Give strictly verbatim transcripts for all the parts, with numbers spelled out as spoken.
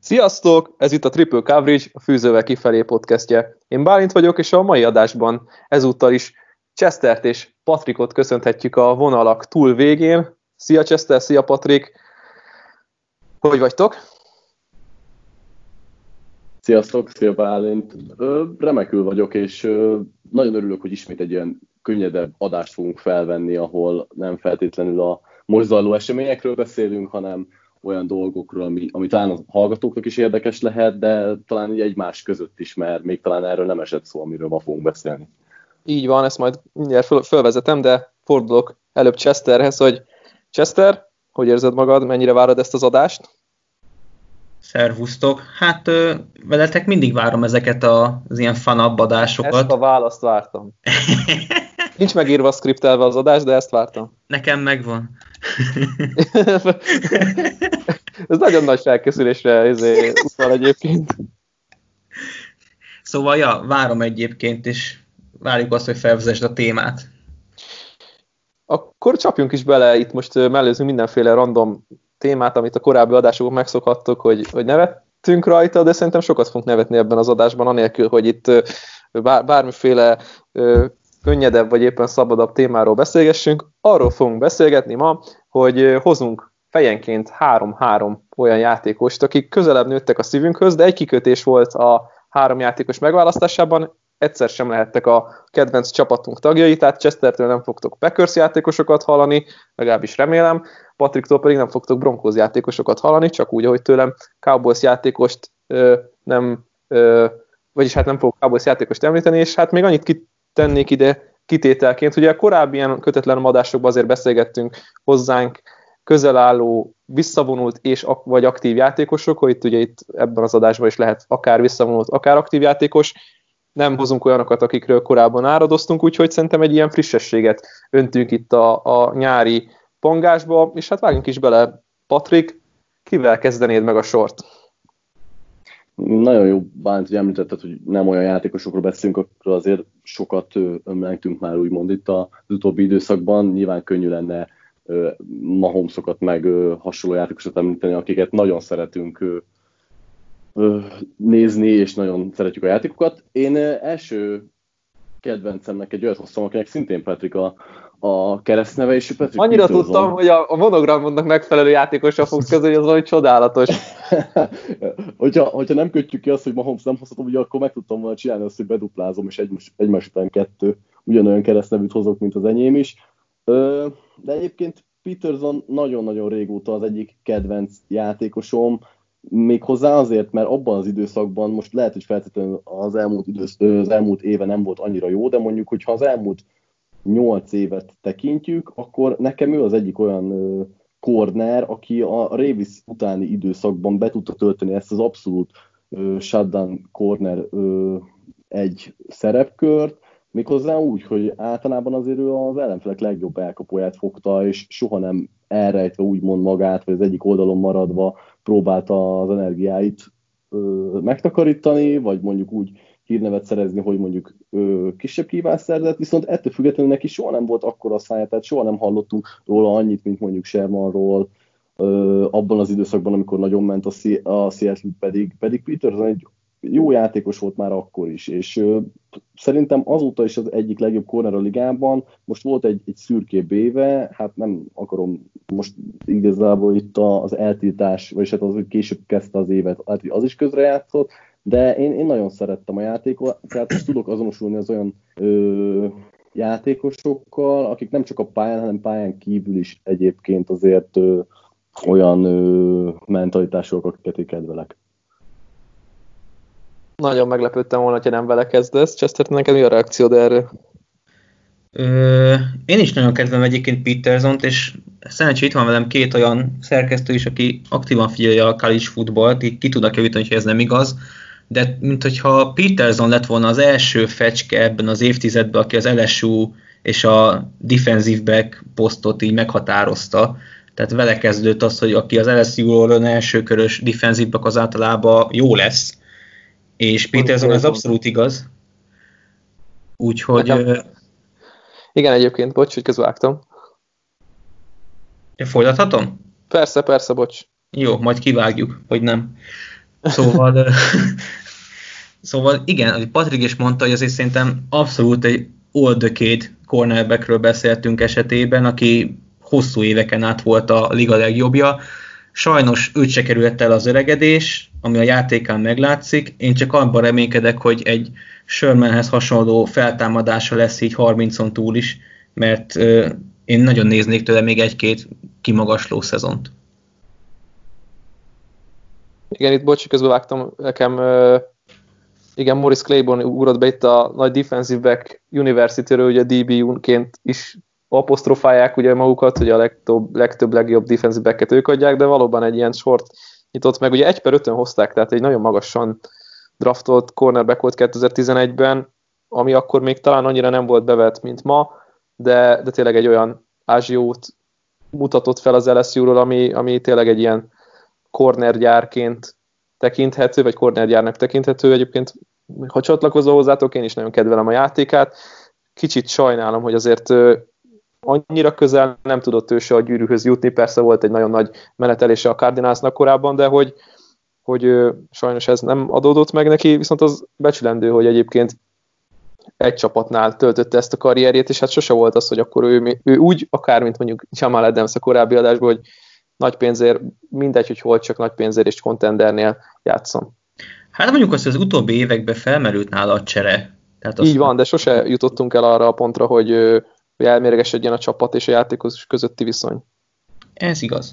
Sziasztok! Ez itt a Triple Coverage, a Fűzővel kifelé podcastje. Én Bálint vagyok, és a mai adásban ezúttal is Chestert és Patrikot köszönhetjük a vonalak túl végén. Szia Chester, szia Patrik! Hogy vagytok? Sziasztok, szia Bálint! Ö, remekül vagyok, és ö, nagyon örülök, hogy ismét egy ilyen könnyedebb adást fogunk felvenni, ahol nem feltétlenül a most zajló eseményekről beszélünk, hanem olyan dolgokról, ami, ami talán a hallgatóknak is érdekes lehet, de talán így egymás között is, mert még talán erről nem esett szó, amiről ma fogunk beszélni. Így van, ezt majd mindjárt föl, fölvezetem, de fordulok előbb Chesterhez, hogy Chester, hogy érzed magad, mennyire várod ezt az adást? Szervusztok! Hát ö, veletek mindig várom ezeket a, az ilyen fanabb adásokat. Ezt a választ vártam. Nincs megírva, szkriptelve az adás, de ezt vártam. Nekem megvan. Ez nagyon nagy felkészülésre utal egyébként. Szóval, ja, várom egyébként, és várjuk azt, hogy felvezesd a témát. Akkor csapjunk is bele, itt most mellőzünk mindenféle random témát, amit a korábbi adásokban megszokhattok, hogy, hogy nevettünk rajta, de szerintem sokat fogunk nevetni ebben az adásban, anélkül, hogy itt bár, bármiféle ö, könnyedebb vagy éppen szabadabb témáról beszélgessünk. Arról fogunk beszélgetni ma, hogy hozunk fejenként három-három olyan játékost, akik közelebb nőttek a szívünkhöz, de egy kikötés volt a három játékos megválasztásában, egyszer sem lehettek a kedvenc csapatunk tagjai, tehát Chestertől nem fogtok Packers játékosokat hallani, legalábbis remélem, Patriktól pedig nem fogtok Broncos játékosokat hallani, csak úgy, ahogy tőlem Cowboys játékost ö, nem, ö, vagyis hát nem fogok Cowboys játékost említeni, és hát még annyit kitennék ide kitételként, ugye a korábbi ilyen kötetlen adásokban azért beszélgettünk hozzánk közel álló, visszavonult és vagy aktív játékosok, hogy itt ugye itt ebben az adásban is lehet akár visszavonult, akár aktív játékos, nem hozunk olyanokat, akikről korábban áradoztunk, úgyhogy szerintem egy ilyen frissességet öntünk itt a, a nyári pongásba, és hát vágjunk is bele. Patrik, kivel kezdenéd meg a sort? Nagyon jó, Bánt, hogy említetted, hogy nem olyan játékosokról beszélünk, akikről azért sokat ömlengtünk már úgymond itt az utóbbi időszakban. Nyilván könnyű lenne Mahomesokat meg hasonló játékosokat említeni, akiket nagyon szeretünk nézni, és nagyon szeretjük a játékokat. Én első kedvencemnek egy olyat hoztam, akinek szintén Patrick a, a keresztneve, és Patrick Annyira Peterson. tudtam, hogy a, a monogramodnak megfelelő játékossal fogsz közölni, az valami csodálatos. hogyha, hogyha nem kötjük ki azt, hogy Mahomes nem hozhatom, ugye akkor meg tudtam volna csinálni azt, hogy beduplázom, és egy, egymás után kettő ugyanolyan keresztnevűt hozok, mint az enyém is. De egyébként Peterson nagyon-nagyon régóta az egyik kedvenc játékosom, méghozzá azért, mert abban az időszakban, most lehet, hogy feltétlenül az elmúlt, idősz, az elmúlt éve nem volt annyira jó, de mondjuk, hogyha az elmúlt nyolc évet tekintjük, akkor nekem ő az egyik olyan ö, corner, aki a Ravens utáni időszakban be tudta tölteni ezt az abszolút ö, shutdown corner ö, egy szerepkört, méghozzá úgy, hogy általában azért ő az ellenfelek legjobb elkapóját fogta, és soha nem elrejtve úgymond magát, vagy az egyik oldalon maradva próbálta az energiáit ö, megtakarítani, vagy mondjuk úgy hírnevet szerezni, hogy mondjuk ö, kisebb kívást szerzett, viszont ettől függetlenül neki soha nem volt akkora a szája, tehát soha nem hallottunk róla annyit, mint mondjuk Shermanról, ö, abban az időszakban, amikor nagyon ment a, C- a Seattle, pedig, pedig Peterson egy jó játékos volt már akkor is, és ö, szerintem azóta is az egyik legjobb corner a ligában. Most volt egy, egy szürkébb éve, hát nem akarom most igazából itt az eltiltás, vagyis hát az, hogy később kezdte az évet, hát az is közrejátszott, de én, én nagyon szerettem a játékot, tehát most tudok azonosulni az olyan ö, játékosokkal, akik nem csak a pályán, hanem pályán kívül is egyébként azért ö, olyan ö, mentalitások, akiket én kedvelek. Nagyon meglepődtem volna, ha nem vele kezdesz. Chester, neked mi a reakciód erre? Ö, én is nagyon kedvem egyébként Petersont, és szerencsére itt van velem két olyan szerkesztő is, aki aktívan figyelje a college footballt, így ki tudnak javítani, hogy ez nem igaz, de mint hogyha Peterson lett volna az első fecske ebben az évtizedben, aki az el es u és a defensive back posztot így meghatározta. Tehát vele kezdődött az, hogy aki az el es u-ról ön elsőkörös defensive back az általában jó lesz, és Peterson ez abszolút igaz. Úgyhogy... Nekem... Igen, egyébként, bocs, hogy közvágtam. Folytathatom? Persze, persze, bocs. Jó, majd kivágjuk, hogy nem. Szóval, szóval igen, Patrik is mondta, hogy azért szerintem abszolút egy all-decade cornerbackről beszéltünk esetében, aki hosszú éveken át volt a liga legjobbja. Sajnos őt se került el az öregedés, ami a játékán meglátszik. Én csak abban reménykedek, hogy egy Shermanhez hasonló feltámadása lesz így harmincon túl is, mert euh, én nagyon néznék tőle még egy-két kimagasló szezont. Igen, itt bocs, közben vágtam nekem, uh, igen, Morris Claiborne ugrott be itt a nagy defensive back University-ről, ugye dé bé-ként is apostrofálják ugye magukat, hogy a legtöbb, legtöbb legjobb defensive backet ők adják, de valóban egy ilyen sort nyitott meg. Ugye egy per ötön hozták, tehát egy nagyon magasan draftolt cornerback volt kétezer-tizenegyben, ami akkor még talán annyira nem volt bevett, mint ma, de, de tényleg egy olyan ázsiót mutatott fel az el es u-ról, ami, ami tényleg egy ilyen cornergyárként tekinthető, vagy cornergyárnak tekinthető. Egyébként, ha csatlakozol hozzátok, én is nagyon kedvelem a játékát. Kicsit sajnálom, hogy azért annyira közel nem tudott ő se a gyűrűhöz jutni, persze volt egy nagyon nagy menetelése a Cardinalsnak korábban, de hogy, hogy sajnos ez nem adódott meg neki, viszont az becsülendő, hogy egyébként egy csapatnál töltötte ezt a karrierjét, és hát sose volt az, hogy akkor ő, ő úgy, akár mint mondjuk Jamal Adams a korábbi adásban, hogy nagy pénzért, mindegy, hogy hol, csak nagy pénzért és contendernél játszom. Hát mondjuk azt, hogy az utóbbi években felmerült nála a csere. Tehát Így van, de sose jutottunk el arra a pontra, hogy, hogy elméregesedjen a csapat és a játékos közötti viszony. Ez igaz.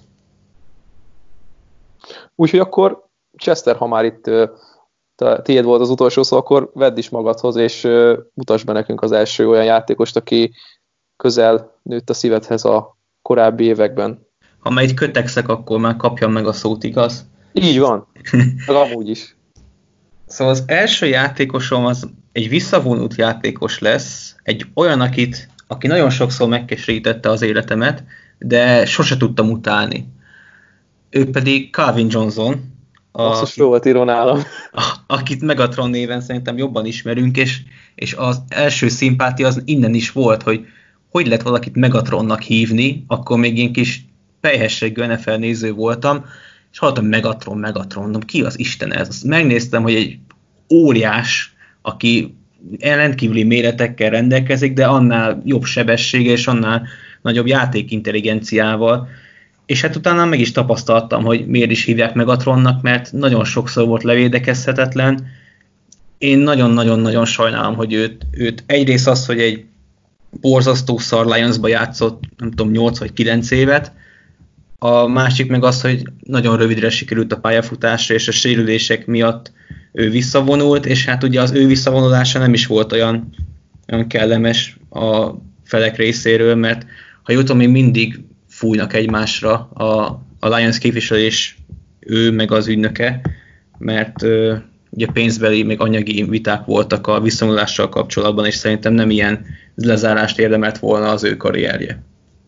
Úgyhogy akkor Chester, ha már itt tiéd volt az utolsó szó, akkor vedd is magadhoz, és mutasd be nekünk az első olyan játékost, aki közel nőtt a szívedhez a korábbi években. Ha már itt kötekszek, akkor már kapjam meg a szót, igaz? Így van, meg amúgy is. Szóval az első játékosom az egy visszavonult játékos lesz, egy olyan, akit, aki nagyon sokszor megkeserítette az életemet, de sose tudtam utálni. Ő pedig Calvin Johnson, Azt is volt író nálam. Akit Megatron néven szerintem jobban ismerünk, és, és az első szimpátia az innen is volt, hogy hogy lehet valakit Megatronnak hívni, akkor még ilyen kis pelyhességű en ef el néző voltam, és hallottam Megatron, Megatron, mondom, ki az Isten ez? Azt megnéztem, hogy egy óriás, aki rendkívüli méretekkel rendelkezik, de annál jobb sebessége és annál nagyobb játékintelligenciával. És hát utána meg is tapasztaltam, hogy miért is hívják Megatronnak, mert nagyon sokszor volt levédekezhetetlen. Én nagyon-nagyon-nagyon sajnálom, hogy őt, őt egyrészt az, hogy egy borzasztó szar Lionsba játszott, nem tudom, nyolc vagy kilenc évet, a másik meg az, hogy nagyon rövidre sikerült a pályafutásra, és a sérülések miatt ő visszavonult, és hát ugye az ő visszavonulása nem is volt olyan, olyan kellemes a felek részéről, mert ha jól tudom, még mindig fújnak egymásra a, a Lions képviselés, ő meg az ügynöke, mert ö, ugye pénzbeli, még anyagi viták voltak a visszavonulással kapcsolatban, és szerintem nem ilyen lezárást érdemelt volna az ő karrierje.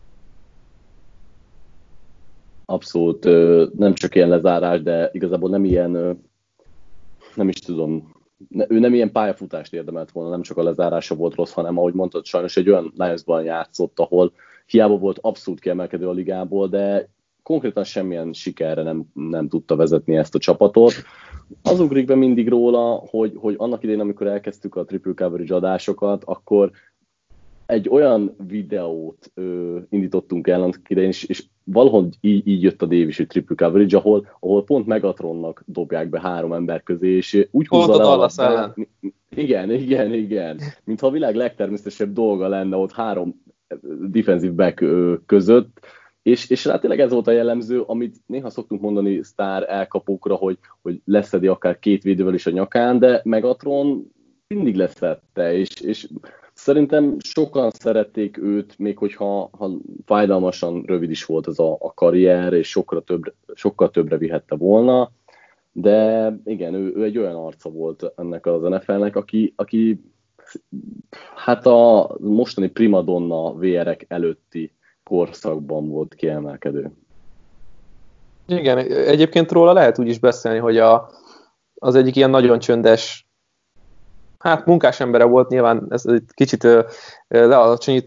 Abszolút, nem csak ilyen lezárás, de igazából nem ilyen, nem is tudom, ő nem ilyen pályafutást érdemelt volna, nem csak a lezárása volt rossz, hanem ahogy mondtad, sajnos egy olyan Lionsban játszott, ahol hiába volt abszolút kiemelkedő a ligából, de konkrétan semmilyen sikerre nem, nem tudta vezetni ezt a csapatot. Az ugrik be mindig róla, hogy, hogy annak idején, amikor elkezdtük a triple coverage adásokat, akkor egy olyan videót ö, indítottunk el annak idején, és, és valahogy így, így jött a Davis triple coverage, ahol, ahol pont Megatronnak dobják be három ember közé, és úgy húzza le a labdát. Igen, igen, igen. Mintha a világ legtermészetesebb dolga lenne ott három defensive back ö, között, és, és rá tényleg ez volt a jellemző, amit néha szoktunk mondani sztár elkapókra, hogy, hogy leszedi akár két védővel is a nyakán, de Megatron mindig leszette, és, és szerintem sokan szerették őt, még hogyha ha fájdalmasan rövid is volt ez a, a karrier, és sokkal többre, sokkal többre vihette volna, de igen, ő, ő egy olyan arca volt ennek az en ef el-nek, aki, aki hát a mostani primadonna vé er-ek előtti korszakban volt kiemelkedő. Igen, egyébként róla lehet úgy is beszélni, hogy a, az egyik ilyen nagyon csöndes, hát munkás embere volt, nyilván ez egy kicsit lealacsonyító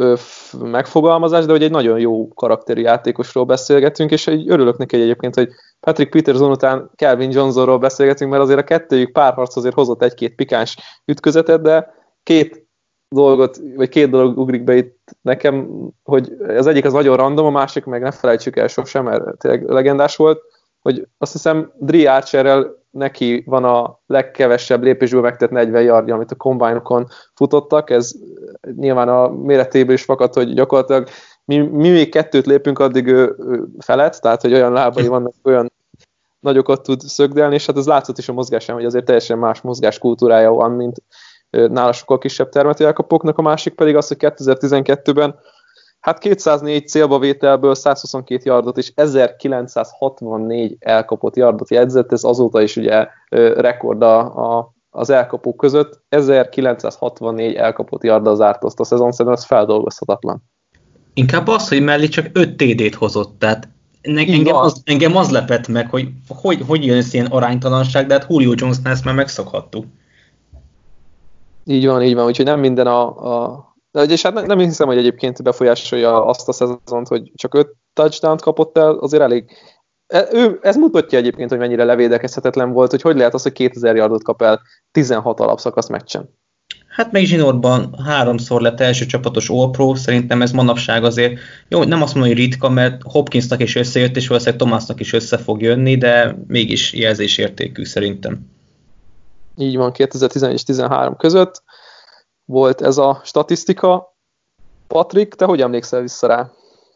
megfogalmazás, de hogy egy nagyon jó karakterű játékosról beszélgetünk, és így örülök neki egyébként, hogy Patrick Peterson után Calvin Johnsonról beszélgetünk, mert azért a kettőjük párharc azért hozott egy-két pikáns ütközetet, de két dolgot, vagy két dolog ugrik be itt nekem, hogy az egyik az nagyon random, a másik meg ne felejtsük el sosem, mert tényleg legendás volt, hogy azt hiszem Dre Archerrel neki van a legkevesebb lépésből megtett negyven yardja, amit a combine-okon futottak, ez nyilván a méretéből is fakad, hogy gyakorlatilag mi, mi még kettőt lépünk, addig ő, ő felett, tehát hogy olyan lábai vannak, olyan nagyokat tud szögdelni, és hát ez látszott is a mozgásán, hogy azért teljesen más mozgáskultúrája van, mint nála sokkal kisebb termetű elkapóknak, a másik pedig az, hogy kétezer-tizenkettőben hát kétszáznégy célbavételből százhuszonkét yardot és ezerkilencszázhatvannégy elkapott yardot jegyzett, ez azóta is ugye rekord a, a, az elkapók között, ezerkilencszázhatvannégy elkapott yarddal zárt azt a szezon, szerintem ez feldolgozhatatlan. Inkább az, hogy mellé csak öt té dét hozott, tehát engem az, engem az lepett meg, hogy hogy, hogy jön ez ilyen aránytalanság, de hát Julio Jonesnál ezt már megszokhattuk. Így van, így van, úgyhogy nem minden a... a de és hát nem hiszem, hogy egyébként befolyásolja azt a szezont, hogy csak öt touchdown-t kapott el, azért elég... Ő, ez mutatja egyébként, hogy mennyire levédekezhetetlen volt, hogy hogy lehet az, hogy kétezer yardot kap el tizenhat alapszakasz meccsen. Hát meg zsinórban háromszor lett első csapatos All-Pro, szerintem ez manapság azért, jó, nem azt mondom, hogy ritka, mert Hopkinsnak is összejött, és valószínűleg Thomasnak is össze fog jönni, de mégis jelzésértékű szerintem. Így van, kétezer-tizenegy és tizenhárom között volt ez a statisztika. Patrik, te hogy emlékszel vissza rá?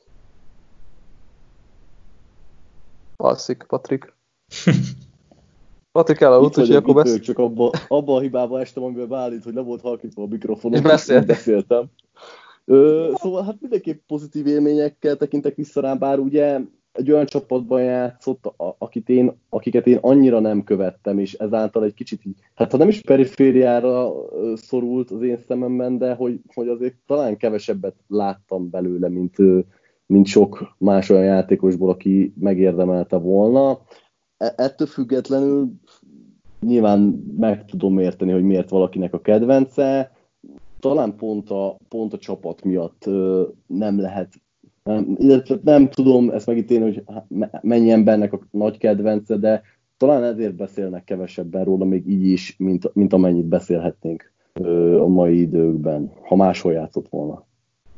Alszik, Patrik. Patrik elaludt, úgyhogy akkor beszél. Csak abba, abba a hibába estem, amiben beállít, hogy le volt halkítva a mikrofonom. És beszélt. beszéltem. Ö, szóval hát mindenképp pozitív élményekkel tekintek vissza rá, bár ugye egy olyan csapatban játszott, akit én, akiket én annyira nem követtem, és ezáltal egy kicsit, hát ha nem is perifériára szorult az én szememben, de hogy, hogy azért talán kevesebbet láttam belőle, mint, mint sok más olyan játékosból, aki megérdemelte volna. Ettől függetlenül nyilván meg tudom érteni, hogy miért valakinek a kedvence. Talán pont a, pont a csapat miatt nem lehet, nem, illetve nem tudom ezt megítélni, hogy mennyi embernek a nagy kedvence, de talán ezért beszélnek kevesebben róla még így is, mint, mint amennyit beszélhetnénk a mai időkben, ha máshol játszott volna.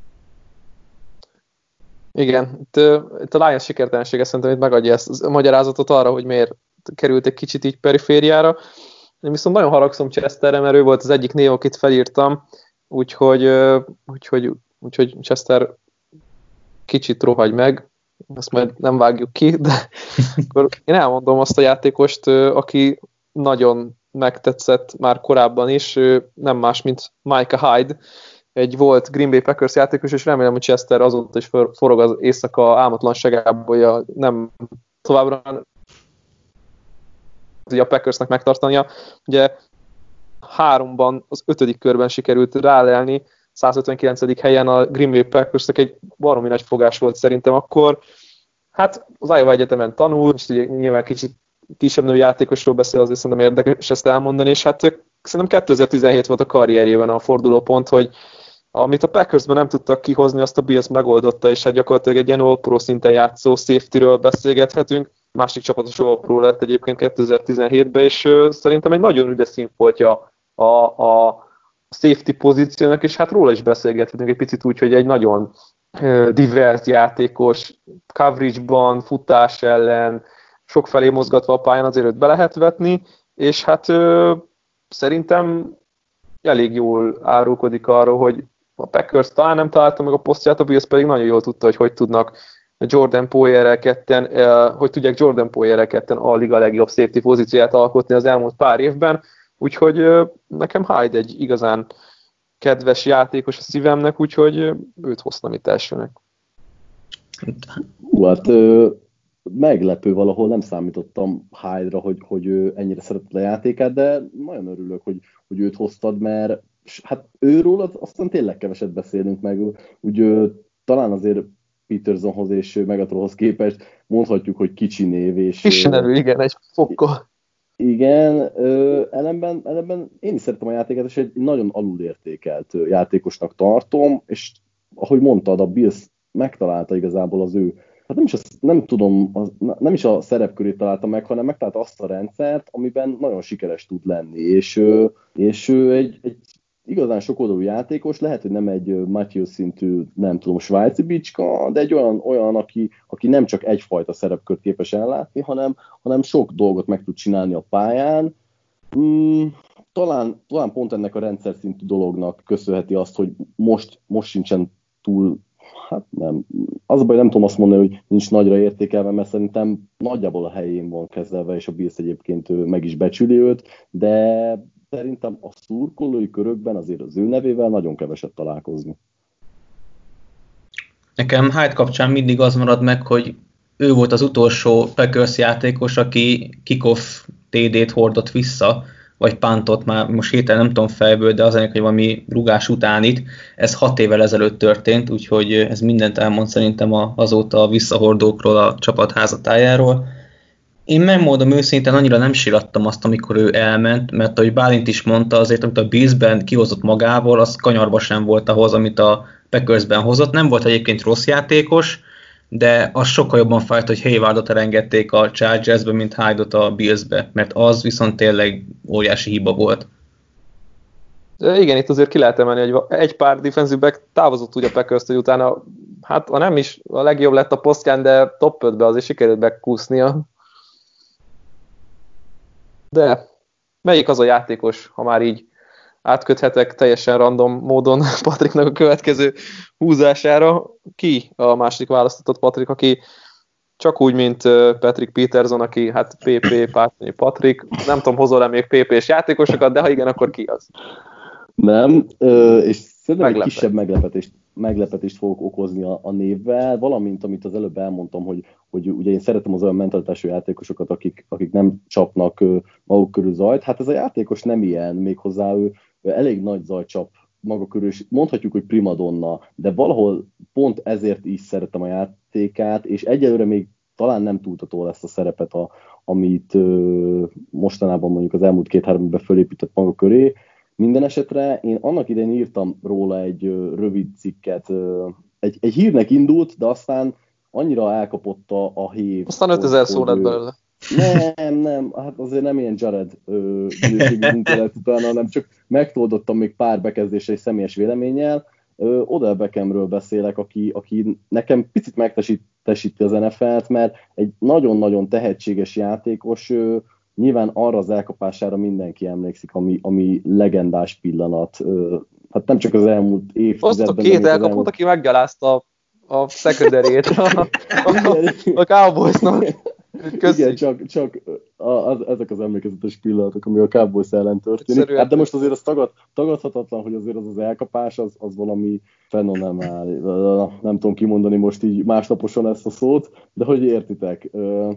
Igen, itt, itt a Lions sikertelensége szerintem itt megadja ezt a magyarázatot arra, hogy miért került egy kicsit így perifériára. Én viszont nagyon haragszom Chesterre, mert ő volt az egyik név, akit felírtam, úgyhogy, úgyhogy, úgyhogy Chester kicsit rohagy meg, ezt majd nem vágjuk ki, de akkor én elmondom azt a játékost, aki nagyon megtetszett már korábban is, nem más, mint Micah Hyde, egy volt Green Bay Packers játékos, és remélem, hogy Chester azóta is forog az éjszaka álmatlanságából, hogy nem továbbra a Packersnek megtartania. Ugye háromban, az ötödik körben sikerült rálelni, százötvenkilencedik helyen a Green Bay Packersnek egy baromi nagy fogás volt szerintem akkor. Hát az Iowa Egyetemen tanul, és nyilván kicsit kisebb női játékosról beszél, azért szerintem érdekes ezt elmondani, és hát szerintem kétezer-tizenhét volt a karrierjében a fordulópont, hogy amit a Packersben nem tudtak kihozni, azt a Bills megoldotta, és hát gyakorlatilag egy ilyen all-pro szinten játszó safety-ről beszélgethetünk. Másik csapatos all-pro lett egyébként kétezer-tizenhétben, és uh, szerintem egy nagyon üdes színfoltja a, a safety pozíciónak, és hát róla is beszélgethetünk egy picit úgy, hogy egy nagyon uh, divert játékos, coverage-ban, futás ellen, sokfelé mozgatva a pályán azért őt be lehet vetni, és hát uh, szerintem elég jól árulkodik arról, hogy a Packers talán nem találta meg a posztját, a Bills pedig nagyon jól tudta, hogy hogy tudnak Jordan Poyerrel ketten, eh, hogy tudják Jordan Poyerrel ketten a liga legjobb safety pozícióját alkotni az elmúlt pár évben, úgyhogy eh, nekem Hyde egy igazán kedves játékos a szívemnek, úgyhogy eh, őt hoztam itt elsőnek. Hú, hát ö, meglepő valahol, nem számítottam Hyde-ra, hogy, hogy ő ennyire szeretett a játékát, de nagyon örülök, hogy, hogy őt hoztad, mert hát őről aztán tényleg keveset beszélünk meg, úgy ö, talán azért Petersonhoz és Megatronhoz képest mondhatjuk, hogy kicsi név. És, kicsi nevű, igen, egy fokkal. Igen, ö, ellenben, ellenben én is szeretem a játékát, és egy nagyon alulértékelt játékosnak tartom, és ahogy mondtad, a Bills megtalálta igazából az ő, hát nem is, a, nem tudom, az, nem is a szerepkörét találta meg, hanem megtalálta azt a rendszert, amiben nagyon sikeres tud lenni, és, és egy, egy igazán sokoldalú játékos, lehet, hogy nem egy Matthews szintű, nem tudom, svájci bicska, de egy olyan, olyan aki, aki nem csak egyfajta szerepkört képes ellátni, hanem, hanem sok dolgot meg tud csinálni a pályán. Hmm, talán, talán pont ennek a rendszer szintű dolognak köszönheti azt, hogy most, most sincsen túl, hát nem, az a baj, nem tudom azt mondani, hogy nincs nagyra értékelve, mert szerintem nagyjából a helyén van kezelve, és a Bills egyébként meg is becsüli őt, de szerintem a szurkolói körökben azért az ő nevével nagyon keveset találkozni. Nekem Hyde kapcsán mindig az marad meg, hogy ő volt az utolsó Packers játékos, aki kickoff té dét hordott vissza, vagy puntot, már most héten nem tudom fejből, de az ennek, hogy valami rugás után itt, ez hat évvel ezelőtt történt, úgyhogy ez mindent elmond szerintem azóta a visszahordókról, a csapat házatájáról. Én megmondom őszintén, annyira nem sírattam azt, amikor ő elment, mert ahogy Bálint is mondta, azért, amit a Billsben kihozott magából, az kanyarba sem volt ahhoz, amit a Packersben hozott. Nem volt egyébként rossz játékos, de az sokkal jobban fájt, hogy Haywardot elengedték a Chargersbe, mint Hyde-ot a Billsbe, mert az viszont tényleg óriási hiba volt. De igen, itt azért ki lehet emelni, hogy egy pár defensive back távozott úgy a Packers-t, hogy utána, hát ha nem is a legjobb lett a posztján, de top ötbe azért sikerült bekúsznia. De melyik az a játékos, ha már így átköthetek teljesen random módon Patricknak a következő húzására? Ki a második választatott Patrick, aki csak úgy, mint Patrick Peterson, aki hát pé pé, Pátnyi Patrick, nem tudom, hozol-e még pé pés játékosokat, de ha igen, akkor ki az? Nem, és szerintem egy kisebb meglepetést, meglepetést fogok okozni a, a névvel, valamint amit az előbb elmondtam, hogy, hogy ugye én szeretem az olyan mentalitású játékosokat, akik, akik nem csapnak maguk körül zajt. Hát ez a játékos nem ilyen, méghozzá ő, ő elég nagy zajt csap maga körül, és mondhatjuk, hogy primadonna, de valahol pont ezért is szeretem a játékát, és egyelőre még talán nem túltató ezt a szerepet, a, amit ö, mostanában mondjuk az elmúlt két-három évben fölépített maga köré. Minden esetre én annak idején írtam róla egy ö, rövid cikket, ö, egy, egy hírnek indult, de aztán annyira elkapott a, a hív. Aztán ötezer szó lett belőle. Nem, nem, hát azért nem ilyen Jared minőségű munka lett utána, hanem csak megtoldottam még pár bekezdésre egy személyes véleménnyel. Ö, Odell Beckhamről beszélek, aki, aki nekem picit megtesíti az en ef el-t, mert egy nagyon-nagyon tehetséges játékos, ö, nyilván arra az elkapására mindenki emlékszik, ami, ami legendás pillanat. Ö, hát nem csak az elmúlt évtizedben. Azt a két elkapót, elmúlt... aki meggyalázta a secondary-ét a, a, a Cowboysnak. Igen, csak, csak a, az, ezek az emlékezetes pillanatok, ami a Cowboys ellen történik. Hát de most azért az tagad, tagadhatatlan, hogy azért az az elkapás, az, az valami fenomenál. Nem tudom kimondani most így másnaposan ezt a szót, de hogy értitek.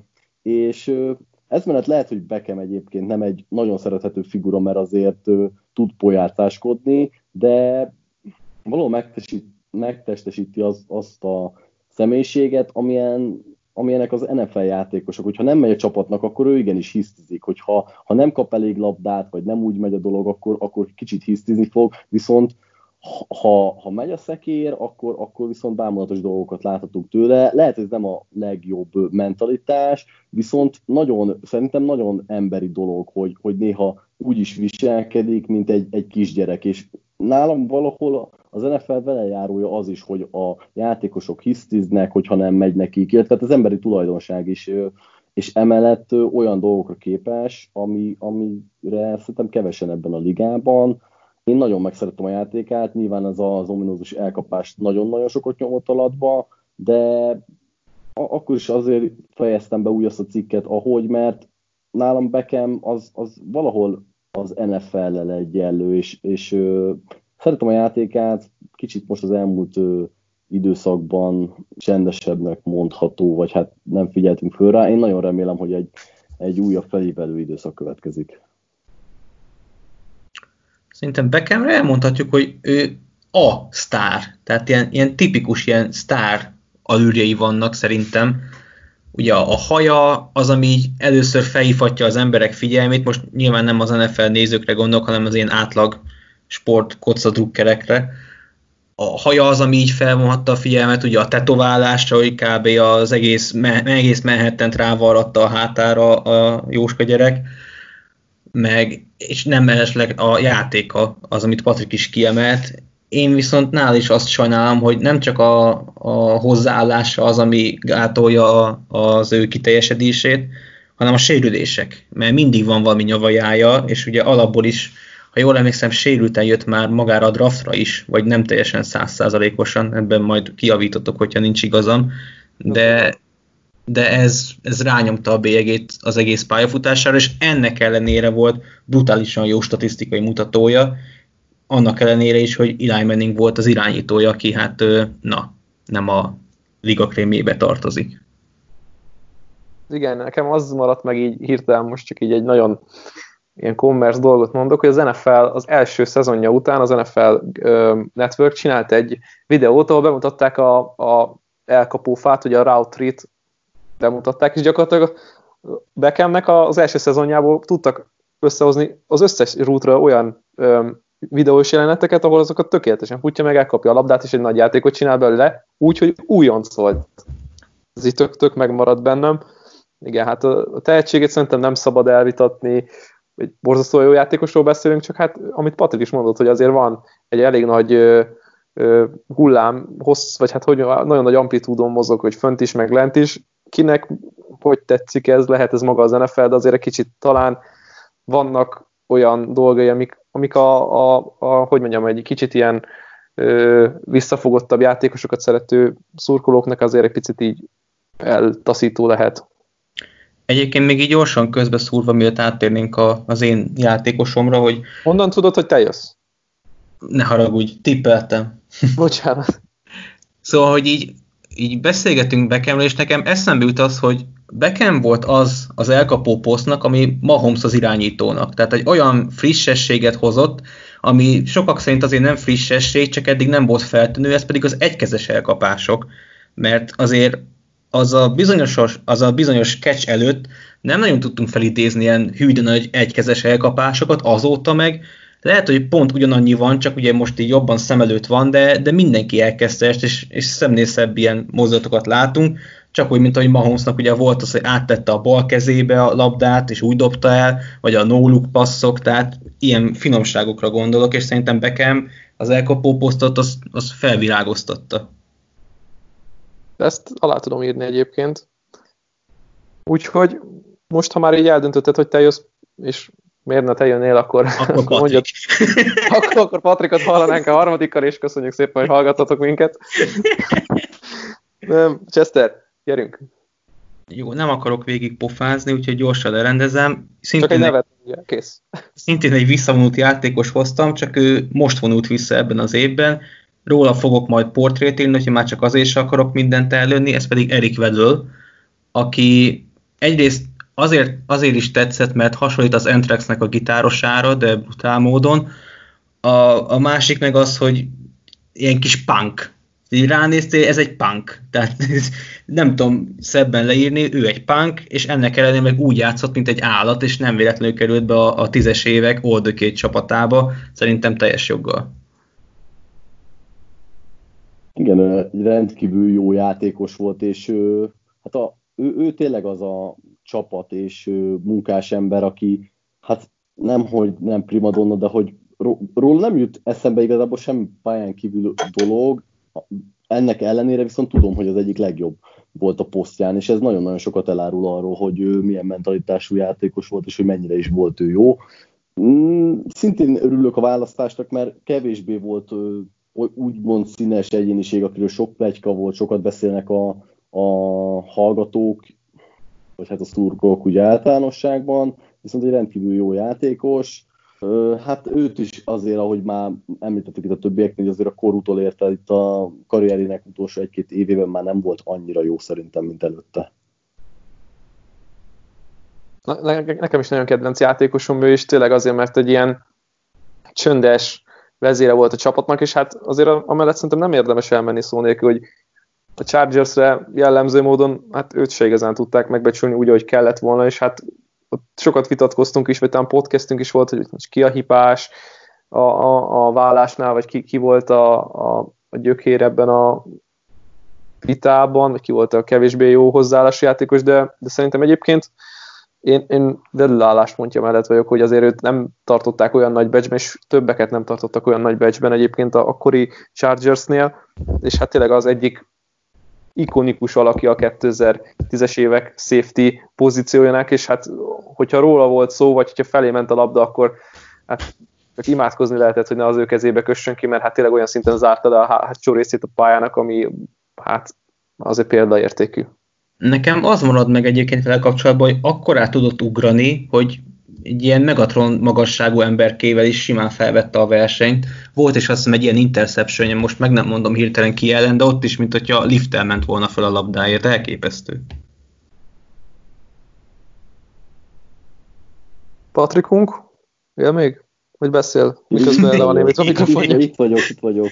És ez mellett lehet, hogy Beckham egyébként nem egy nagyon szerethető figura, mert azért tud pojácáskodni, de valahol megtestesít, megtestesíti az, azt a személyiséget, amilyen amilyenek az en ef el játékosok, hogyha nem megy a csapatnak, akkor ő igenis hisztizik, hogyha ha nem kap elég labdát, vagy nem úgy megy a dolog, akkor, akkor kicsit hisztizni fog, viszont ha, ha megy a szekér, akkor, akkor viszont bámulatos dolgokat láthatunk tőle. Lehet, hogy ez nem a legjobb mentalitás, viszont nagyon, szerintem nagyon emberi dolog, hogy, hogy néha úgy is viselkedik, mint egy, egy kisgyerek, és nálam valahol az en ef el velejárója az is, hogy a játékosok hisztiznek, hogyha nem megy nekik, illetve az emberi tulajdonság is, és emellett olyan dolgokra képes, ami, amire szerintem kevesen ebben a ligában. Én nagyon megszerettem a játékát, nyilván ez az ominózus elkapást nagyon-nagyon sokat nyomott alatba, de akkor is azért fejeztem be úgy azt a cikket, ahogy, mert nálam Beckham az, az valahol az en ef el-lel egyenlő, és, és ö, szeretem a játékát, kicsit most az elmúlt ö, időszakban csendesebbnek mondható, vagy hát nem figyeltünk föl rá. Én nagyon remélem, hogy egy, egy újabb felívelő időszak következik. Szerintem Beckhamre elmondhatjuk, hogy ő a sztár, tehát ilyen, ilyen tipikus ilyen sztár alűrjei vannak szerintem. Ugye a haja az, ami először felhívhatja az emberek figyelmét, most nyilván nem az en ef el nézőkre gondolok, hanem az ilyen átlag sport kocadrukkerekre. a haja az, ami így felvonhatta a figyelmet, ugye a tetoválásra, hogy kb. Az egész, egész Manhattan-t rávarratta a hátára a Jóska gyerek, meg, és nem mellesleg a játéka az, amit Patrik is kiemelt. Én viszont nál is azt sajnálom, hogy nem csak a, a hozzáállása az, ami gátolja az ő kiteljesedését, hanem a sérülések, mert mindig van valami nyavajája, és ugye alapból is, ha jól emlékszem, sérülten jött már magára a draftra is, vagy nem teljesen száz százalékosan, ebben majd kijavítotok, hogyha nincs igazam, de, de ez, ez rányomta a bélyegét az egész pályafutására, és ennek ellenére volt brutálisan jó statisztikai mutatója, annak ellenére is, hogy Eli Manning volt az irányítója, aki hát na, nem a liga krémjébe tartozik. Igen, nekem az maradt meg így hirtelen, most csak így egy nagyon ilyen commerce dolgot mondok, hogy az en ef el az első szezonja után az en ef el uh, Network csinált egy videót, ahol bemutatták a, a elkapófát, ugye a route tree-t bemutatták, és gyakorlatilag Beckhamnek az első szezonjából tudtak összehozni az összes rútra olyan um, videós jeleneteket, ahol azokat tökéletesen futja, meg elkapja a labdát, és egy nagy játékot csinál belőle, úgyhogy újonc volt. Ez így tök-tök megmaradt bennem. Igen, hát a tehetségét szerintem nem szabad elvitatni, egy borzasztó jó játékosról beszélünk, csak hát amit Patrik is mondott, hogy azért van egy elég nagy ö, ö, hullám, hossz, vagy hát hogy nagyon nagy amplitúdon mozog, hogy fönt is, meg lent is. Kinek hogy tetszik ez, lehet ez maga az en ef el, de azért egy kicsit talán vannak olyan dolgai, amik, amik a, a, a, hogy mondjam, egy kicsit ilyen ö, visszafogottabb játékosokat szerető szurkolóknak azért egy picit így eltaszító lehet. Egyébként még így gyorsan közbeszúrva, mielőtt áttérnénk a, az én játékosomra, hogy... Honnan tudod, hogy te jössz? Ne haragudj, tippeltem. Bocsánat. Szóval, hogy így, így beszélgetünk Beckhamről, és nekem eszembe jut az, hogy Beckham volt az az elkapó posztnak, ami Mahomes az irányítónak. Tehát egy olyan frissességet hozott, ami sokak szerint azért nem frissesség, csak eddig nem volt feltűnő, ez pedig az egykezes elkapások. Mert azért az a bizonyos, az a bizonyos catch előtt nem nagyon tudtunk felidézni ilyen hű de nagy egykezes elkapásokat, azóta meg lehet, hogy pont ugyanannyi van, csak ugye most így jobban szem előtt van, de, de mindenki elkezdte ezt, és, és szemnél szebb ilyen mozdulatokat látunk, csak úgy, mint ahogy Mahomesnak ugye volt az, hogy áttette a bal kezébe a labdát, és úgy dobta el, vagy a no-look passzok, tehát ilyen finomságokra gondolok, és szerintem Beckham az elkapó posztot az, az felvirágoztatta. Ezt alá tudom írni egyébként. Úgyhogy most, ha már így eldöntötted, hogy te jössz, és miért ne te jönnél, akkor, akkor, akkor mondjad. akkor, akkor Patrikot hallanánk a harmadikkal, és köszönjük szépen, hogy hallgattatok minket. Chester, gyerünk. Jó, nem akarok végig pofázni, úgyhogy gyorsan lerendezem. Szintén csak egy nevet, ugye, kész. Szintén egy visszavonult játékos hoztam, csak ő most vonult vissza ebben az évben. Róla fogok majd portrét írni, hogy már csak azért sem akarok mindent előni, ez pedig Eric Weddle, aki egyrészt azért, azért is tetszett, mert hasonlít az Anthraxnek a gitárosára, de brutál módon. A, a másik meg az, hogy ilyen kis punk. Így ránéztél, ez egy punk. Tehát nem tudom szebben leírni, ő egy punk, és ennek ellenére meg úgy játszott, mint egy állat, és nem véletlenül került be a, a tízes évek All the Kid csapatába, szerintem teljes joggal. Igen, egy rendkívül jó játékos volt, és ő, hát a, ő, ő tényleg az a csapat és munkás ember, aki hát nemhogy nem primadonna, de hogy róla nem jut eszembe igazából semmi pályán kívül dolog, ennek ellenére viszont tudom, hogy az egyik legjobb volt a posztján, és ez nagyon-nagyon sokat elárul arról, hogy ő milyen mentalitású játékos volt, és hogy mennyire is volt ő jó. Szintén örülök a választásnak, mert kevésbé volt úgymond színes egyéniség, akiről sok pletyka volt, sokat beszélnek a, a hallgatók, vagy hát a szurkolók úgy általánosságban, viszont egy rendkívül jó játékos. Hát őt is azért, ahogy már említettük itt a többieknél, hogy azért a korútól érte, itt a karrierének utolsó egy-két évében már nem volt annyira jó szerintem, mint előtte. Na, nekem is nagyon kedvenc játékosom ő is, tényleg azért, mert egy ilyen csöndes vezére volt a csapatnak, és hát azért amellett szerintem nem érdemes elmenni szó nélkül, hogy a Chargersre jellemző módon hát őt se igazán tudták megbecsülni úgy, ahogy kellett volna, és hát ott sokat vitatkoztunk is, vagy talán podcastünk is volt, hogy ki a hibás a, a, a vállásnál, vagy ki, ki volt a, a a gyökér ebben a vitában, vagy ki volt a kevésbé jó hozzáállású játékos, de, de szerintem egyébként én, én Dedl álláspontja mellett vagyok, hogy azért őt nem tartották olyan nagy becsben, és többeket nem tartottak olyan nagy becsben egyébként a akkori Chargersnél, és hát tényleg az egyik ikonikus alakja a kétezer-tízes évek safety pozíciójának, és hát hogyha róla volt szó, vagy hogyha felé ment a labda, akkor hát csak imádkozni lehetett, hogy ne az ő kezébe kössön ki, mert hát tényleg olyan szinten zárta le a hátsó részét a pályának, ami hát azért példaértékű. Nekem az marad meg egyébként vele kapcsolatban, hogy akkorát tudott ugrani, hogy egy ilyen Megatron magasságú emberkével is simán felvette a versenyt. Volt is azt hiszem egy ilyen interception, most meg nem mondom hirtelen ki ellen, de ott is, mint hogyha lifttel ment volna fel a labdáért, elképesztő. Patrikunk, él még? Vagy beszél? Miközben le van némít a mikrofonja? Itt vagyok, itt vagyok.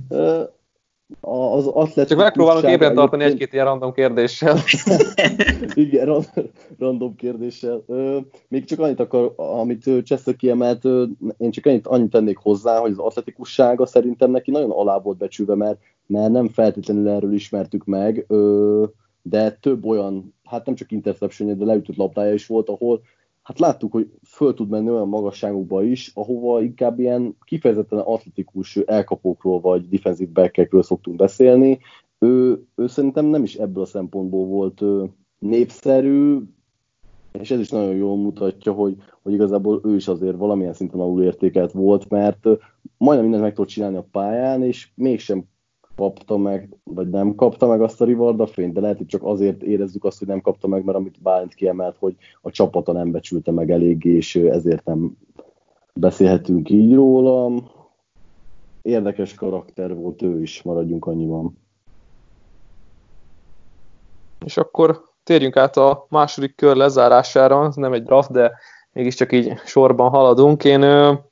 Az atletikus... Csak megpróbálunk ébren tartani egy-két ilyen random kérdéssel. Igen, random kérdéssel. Még csak annyit akar, amit Chester kiemelt, én csak annyit, annyit tennék hozzá, hogy az atletikussága szerintem neki nagyon alá volt becsülve, mert, mert nem feltétlenül erről ismertük meg, de több olyan, hát nem csak interception, de leütött labdája is volt, ahol hát láttuk, hogy föl tud menni olyan magasságokba is, ahova inkább ilyen kifejezetten atletikus elkapókról vagy defensive backekről szoktunk beszélni. Ő, ő szerintem nem is ebből a szempontból volt népszerű, és ez is nagyon jól mutatja, hogy, hogy igazából ő is azért valamilyen szinten alulértékelt volt, mert majdnem mindent meg tudott csinálni a pályán, és mégsem kapta meg, vagy nem kapta meg azt a Rivalda fényt, de lehet, hogy csak azért érezzük azt, hogy nem kapta meg, mert amit Bálint kiemelt, hogy a csapata nem becsülte meg eléggé, és ezért nem beszélhetünk így róla. Érdekes karakter volt ő is, maradjunk annyiban. És akkor térjünk át a második kör lezárására, ez nem egy draft, de mégiscsak így sorban haladunk. Én,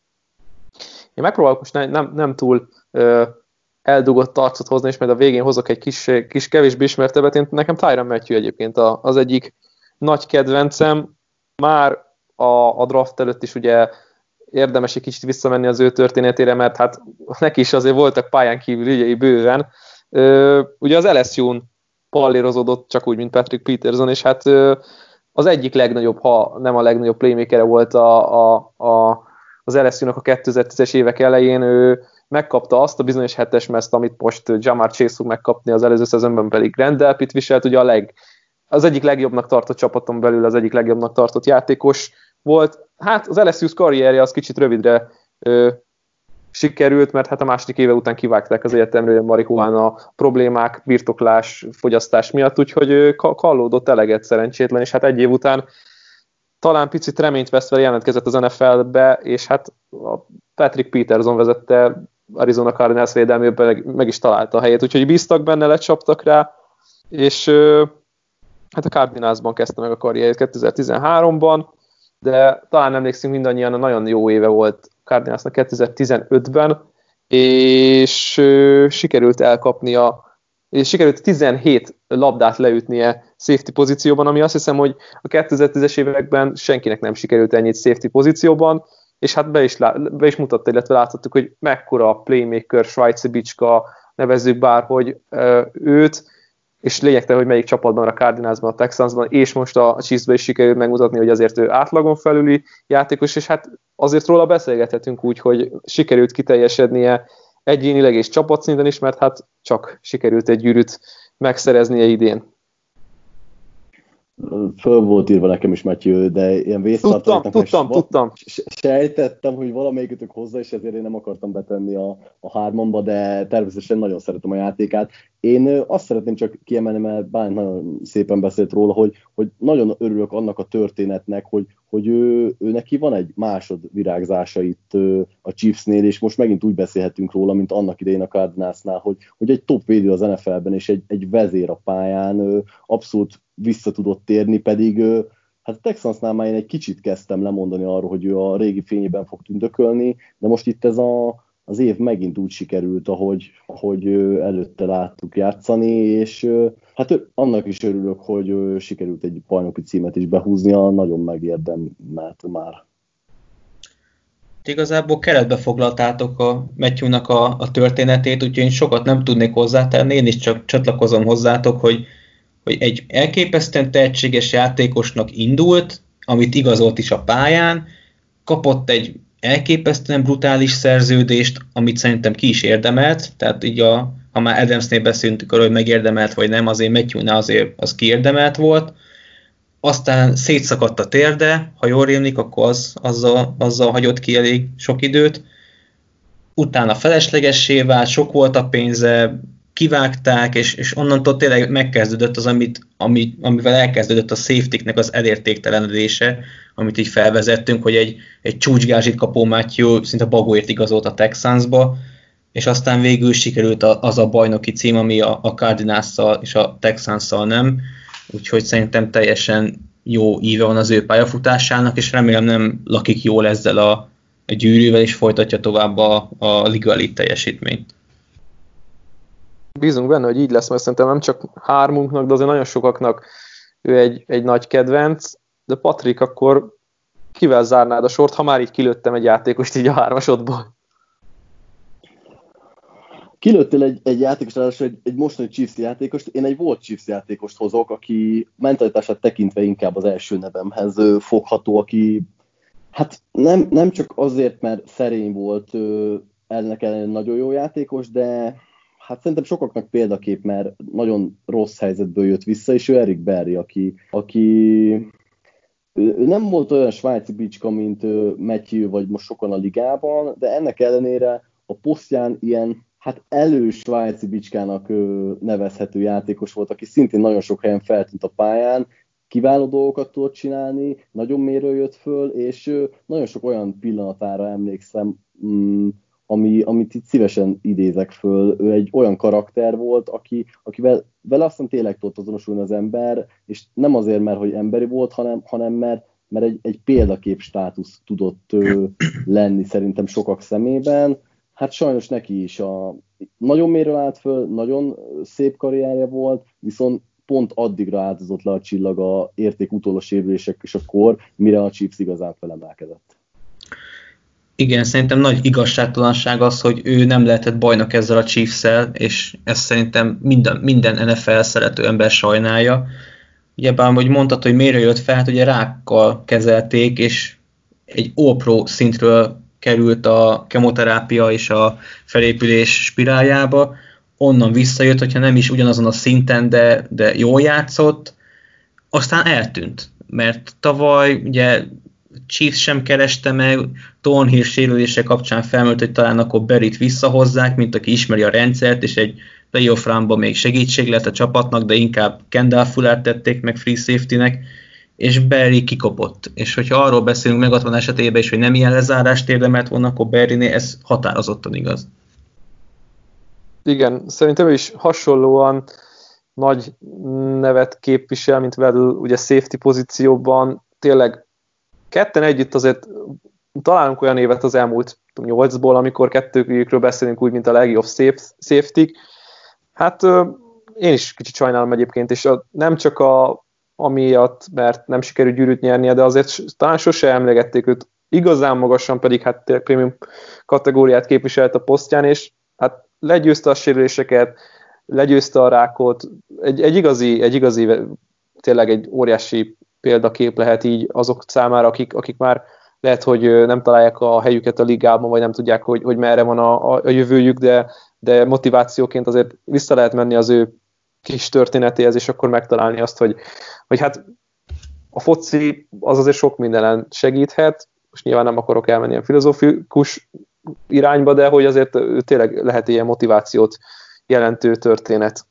én megpróbálok most nem, nem, nem túl eldugott arcot hozni, és majd a végén hozok egy kis, kis kevésbé ismertebbet. Én, nekem Tyrann Mathieu egyébként az egyik nagy kedvencem. Már a, a draft előtt is ugye érdemes egy kicsit visszamenni az ő történetére, mert hát neki is azért voltak pályán kívül ügyei bőven. Ö, ugye az el es u-n pallérozódott, csak úgy, mint Patrick Peterson, és hát ö, az egyik legnagyobb, ha nem a legnagyobb playmakere volt a, a, a, az el es u-nak a kétezer-tízes évek elején. Ő megkapta azt a bizonyos hetes mezt, amit most Jamar Chase fog megkapni, az előző szezonban pedig Grant Delpit viselt, ugye a leg, az egyik legjobbnak tartott csapaton belül az egyik legjobbnak tartott játékos volt. Hát az el es u karrierje az kicsit rövidre ö, sikerült, mert hát a második éve után kivágták az egyetemről a marihuána problémák, birtoklás, fogyasztás miatt, úgyhogy ő kallódott eleget szerencsétlen, és hát egy év után talán picit reményt veszve jelentkezett az en ef el-be, és hát a Patrick Peterson vezette Arizona Cardinals védelmében meg, meg is találta a helyét, úgyhogy bíztak benne, lecsaptak rá, és ö, hát a Cardinalsban kezdte meg a karrierjét kétezer-tizenháromban, de talán emlékszünk mindannyian, a nagyon jó éve volt Cardinalsnak kétezer-tizenötben, és ö, sikerült elkapnia, és sikerült tizenhét labdát leütnie safety pozícióban, ami azt hiszem, hogy a kétezer-tízes években senkinek nem sikerült ennyit safety pozícióban, és hát be is, be is mutatta, illetve láthattuk, hogy mekkora playmaker, svájci bicska, nevezzük bárhogy őt, és lényegtelen, hogy melyik csapatban, a Cardinalsban, a Texansban, és most a Chiefsben is sikerült megmutatni, hogy azért ő átlagon felüli játékos, és hát azért róla beszélgethetünk úgy, hogy sikerült kiteljesednie egyénileg és csapatszinten is, mert hát csak sikerült egy gyűrűt megszereznie idén. Föl volt írva nekem is, Matthew, de ilyen vésztartaléknak tudtam, tudtam, tudtam. Sejtettem, hogy valamelyikötök hozzá, és ezért én nem akartam betenni a, a hármamba, de természetesen nagyon szeretem a játékát. Én azt szeretném csak kiemelni, mert Bálint nagyon szépen beszélt róla, hogy, hogy nagyon örülök annak a történetnek, hogy, hogy ő, ő neki van egy másodvirágzása itt a Chiefsnél, és most megint úgy beszélhetünk róla, mint annak idején a Cardinalsnál, hogy, hogy egy top védő az en ef el-ben, és egy, egy vezér a pályán, abszolút vissza tudott térni, pedig hát a Texansnál már én egy kicsit kezdtem lemondani arról, hogy ő a régi fényében fog tündökölni, de most itt ez a, az év megint úgy sikerült, ahogy, ahogy előtte láttuk játszani, és hát annak is örülök, hogy sikerült egy bajnoki címet is behúznia, nagyon megérdemelt már. Igazából keretbe foglaltátok a Matthew-nak a, a történetét, úgyhogy én sokat nem tudnék hozzátenni, én is csak csatlakozom hozzátok, hogy, hogy egy elképesztően tehetséges játékosnak indult, amit igazolt is a pályán, kapott egy elképesztően brutális szerződést, amit szerintem ki is érdemelt, tehát így a, ha már Adamsnél beszéltünk arról, hogy megérdemelt vagy nem, azért Matthewnál azért az kiérdemelt volt, aztán szétszakadt a térde, ha jól rémlik, akkor az, azzal, azzal hagyott ki elég sok időt. Utána feleslegessé vált, sok volt a pénze, kivágták, és, és onnantól tényleg megkezdődött az, amit, ami, amivel elkezdődött a safety-nek az elértéktelenedése, amit így felvezettünk, hogy egy, egy csúcsgázsit kapó Matthew szinte bagóért igazolt a Texansba, és aztán végül sikerült az a bajnoki cím, ami a, a Cardinals-szal és a Texans-szal nem, úgyhogy szerintem teljesen jó íve van az ő pályafutásának, és remélem nem lakik jól ezzel a, a gyűrűvel, és folytatja tovább a, a Liga Elite teljesítményt. Bízunk benne, hogy így lesz, mert szerintem nem csak hármunknak, de azért nagyon sokaknak ő egy, egy nagy kedvenc, de Patrik, akkor kivel zárnád a sort, ha már így kilőttem egy játékost így a hármasodból? Kilőttél egy, egy játékost, ráadásul egy, egy mostani Chiefs játékost, én egy volt Chiefs játékost hozok, aki mentalitását tekintve inkább az első nevemhez fogható, aki hát nem, nem csak azért, mert szerény volt, ennek ellen nagyon jó játékos, de hát szerintem sokaknak példakép, mert nagyon rossz helyzetből jött vissza, és ő Eric Berry, aki, aki ő nem volt olyan svájci bicska, mint Matthew, vagy most sokan a ligában, de ennek ellenére a posztján ilyen hát elő svájci bicskának nevezhető játékos volt, aki szintén nagyon sok helyen feltűnt a pályán, kiváló dolgokat tudott csinálni, nagyon mélyről jött föl, és nagyon sok olyan pillanatára emlékszem, ami, amit itt szívesen idézek föl. Ő egy olyan karakter volt, aki, akivel vele aztán tényleg tudott azonosulni az ember, és nem azért, mert hogy emberi volt, hanem, hanem mert, mert egy, egy példakép státusz tudott lenni szerintem sokak szemében. Hát sajnos neki is a, nagyon mélyről állt föl, nagyon szép karrierje volt, viszont pont addigra áldozott le a csillag a érték utólagos sérülések és a kor, mire a Chiefs igazán felemelkedett. Igen, szerintem nagy igazságtalanság az, hogy ő nem lehetett bajnok ezzel a Chiefs-szel, és ezt szerintem minden, minden en ef el szerető ember sajnálja. Ugyebár, hogy mondtad, hogy miért jött fel, hát ugye rákkal kezelték, és egy All-Pro szintről került a kemoterápia és a felépülés spiráljába, onnan visszajött, hogyha nem is ugyanazon a szinten, de, de jól játszott, aztán eltűnt, mert tavaly ugye Chiefs sem kereste meg, Thornhill sérülése kapcsán felmerült, hogy talán akkor Berryt visszahozzák, mint aki ismeri a rendszert, és egy playoff roundban még segítség lett a csapatnak, de inkább Kendall Fullert tették meg free safety-nek, és Berry kikopott. És hogyha arról beszélünk megatlan esetében is, hogy nem ilyen lezárást érdemelt volna, akkor Berrynél ez határozottan igaz. Igen, szerintem is hasonlóan nagy nevet képvisel, mint Weddle, ugye safety pozícióban. Tényleg ketten együtt azért találunk olyan évet az elmúlt nyolcból, amikor kettőjükről beszélünk úgy, mint a legjobb safety-k. Hát én is kicsit sajnálom egyébként, és a, nem csak a, amiatt, mert nem sikerült gyűrűt nyernie, de azért talán sose emlegették őt. Igazán magasan pedig hát tényleg prémium kategóriát képviselt a posztján, és hát legyőzte a sérüléseket, legyőzte a rákot, egy, egy, igazi, egy igazi, tényleg egy óriási példakép lehet így azok számára, akik, akik már lehet, hogy nem találják a helyüket a ligában, vagy nem tudják, hogy, hogy merre van a, a jövőjük, de, de motivációként azért vissza lehet menni az ő kis történetéhez, és akkor megtalálni azt, hogy, hogy hát a foci az azért sok mindenen segíthet, most nyilván nem akarok elmenni ilyen filozófikus irányba, de hogy azért tényleg lehet ilyen motivációt jelentő történet.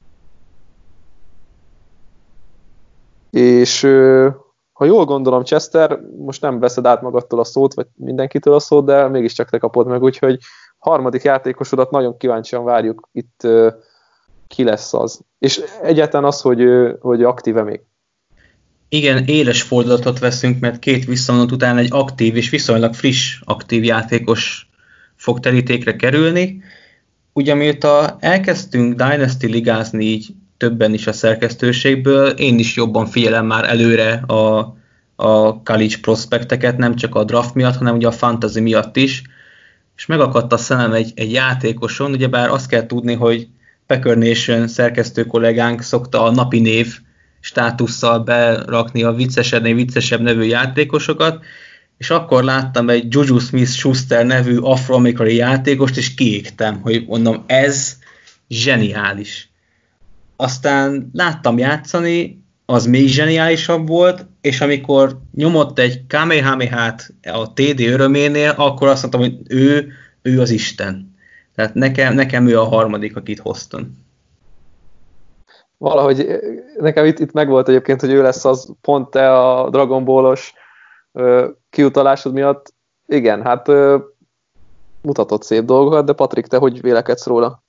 És ha jól gondolom, Chester, most nem veszed át magadtól a szót, vagy mindenkitől a szót, de mégiscsak te kapod meg, úgyhogy harmadik játékosodat nagyon kíváncsian várjuk, itt ki lesz az. És egyáltalán az, hogy, hogy aktíve még. Igen, éles fordulatot veszünk, mert két visszavonat után egy aktív és viszonylag friss aktív játékos fog terítékre kerülni. Ugye mióta elkezdtünk Dynasty ligázni így többen is a szerkesztőségből, én is jobban figyelem már előre a, a college prospekteket, nem csak a draft miatt, hanem ugye a fantasy miatt is, és megakadt a szemem egy, egy játékoson, ugyebár azt kell tudni, hogy Packer Nation szerkesztő kollégánk szokta a napi név státusszal berakni a viccesednél viccesebb nevű játékosokat, és akkor láttam egy Juju Smith-Schuster nevű afroamerikai játékost, és kiégtem, hogy mondom, ez zseniális. Aztán láttam játszani, az még zseniálisabb volt, és amikor nyomott egy Kamehamehát a té dé öröménél, akkor azt mondtam, hogy ő, ő az Isten. Tehát nekem, nekem ő a harmadik, akit hoztam. Valahogy nekem itt, itt megvolt egyébként, hogy ő lesz az pont te a Dragon Ball-os ö, kiutalásod miatt. Igen, hát ö, mutatott szép dolgokat, de Patrik, te hogy vélekedsz róla?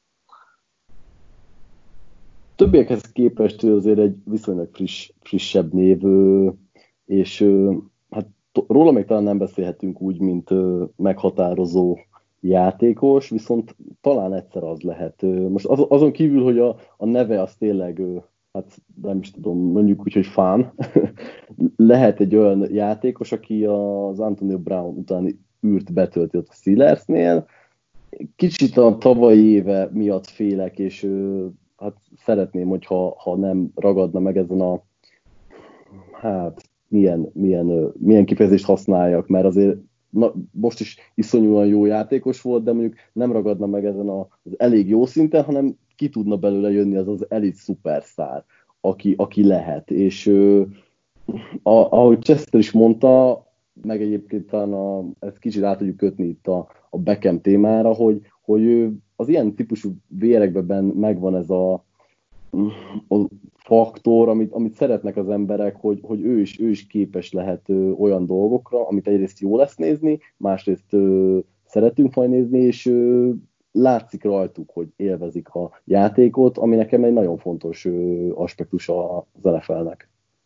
Többiekhez képest ő azért egy viszonylag friss, frissebb név, és hát róla még talán nem beszélhetünk úgy, mint meghatározó játékos, viszont talán egyszer az lehet. Most azon kívül, hogy a, a neve az tényleg, hát nem is tudom, mondjuk úgy, hogy fán, lehet egy olyan játékos, aki az Antonio Brown utáni űrt betölti ott a Steelersnél. Kicsit a tavalyi éve miatt félek, és hát szeretném, hogyha ha nem ragadna meg ezen a, hát milyen, milyen, milyen kifejezést használjak, mert azért na, most is iszonyúan jó játékos volt, de mondjuk nem ragadna meg ezen a, az elég jó szinten, hanem ki tudna belőle jönni az az elit szupersztár, aki, aki lehet. És a, ahogy Chester is mondta, meg egyébként talán a, ezt kicsit át tudjuk kötni itt a, a Beckham témára, hogy, hogy az ilyen típusú vérekben megvan ez a, a faktor, amit, amit szeretnek az emberek, hogy, hogy ő, is, ő is képes lehet ö, olyan dolgokra, amit egyrészt jó lesz nézni, másrészt ö, szeretünk majd nézni, és ö, látszik rajtuk, hogy élvezik a játékot, ami nekem egy nagyon fontos ö, aspektus az en ef el-nek.